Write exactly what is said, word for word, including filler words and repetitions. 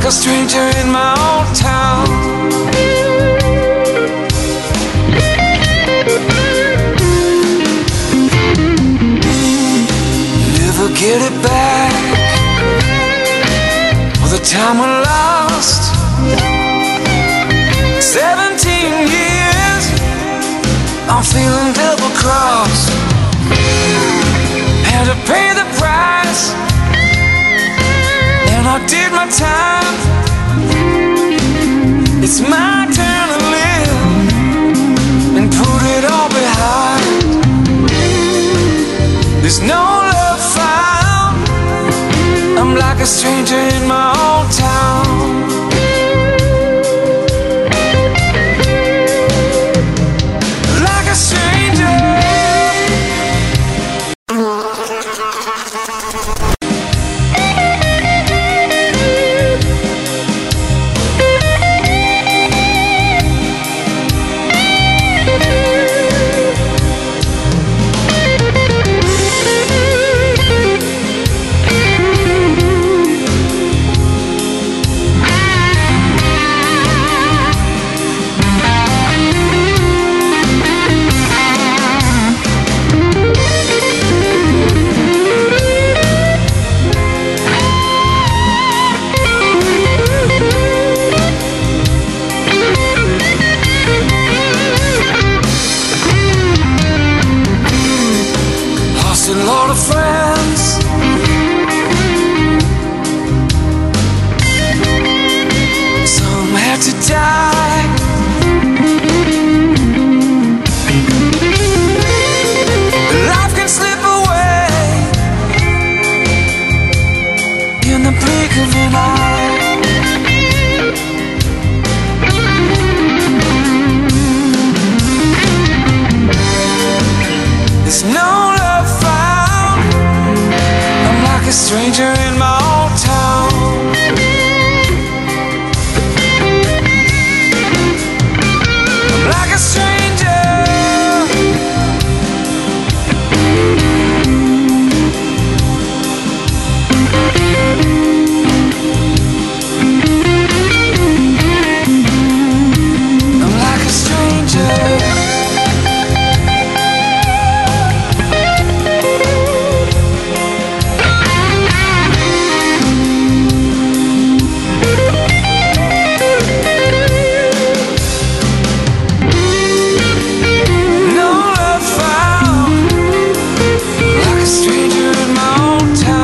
like a stranger in my own town. Never get it back, all the time we lost. Seventeen years, I'm feeling double-crossed. Had to pay the price, and I did my time. It's my turn to live and put it all behind. There's no love found, I'm like a stranger in my own town. Like a stranger. A lot of friends, some had to die. Life can slip away in the blink of an eye. There's no like a stranger in my own town. I'm like a stranger. I'm like a stranger. Stranger in my own town.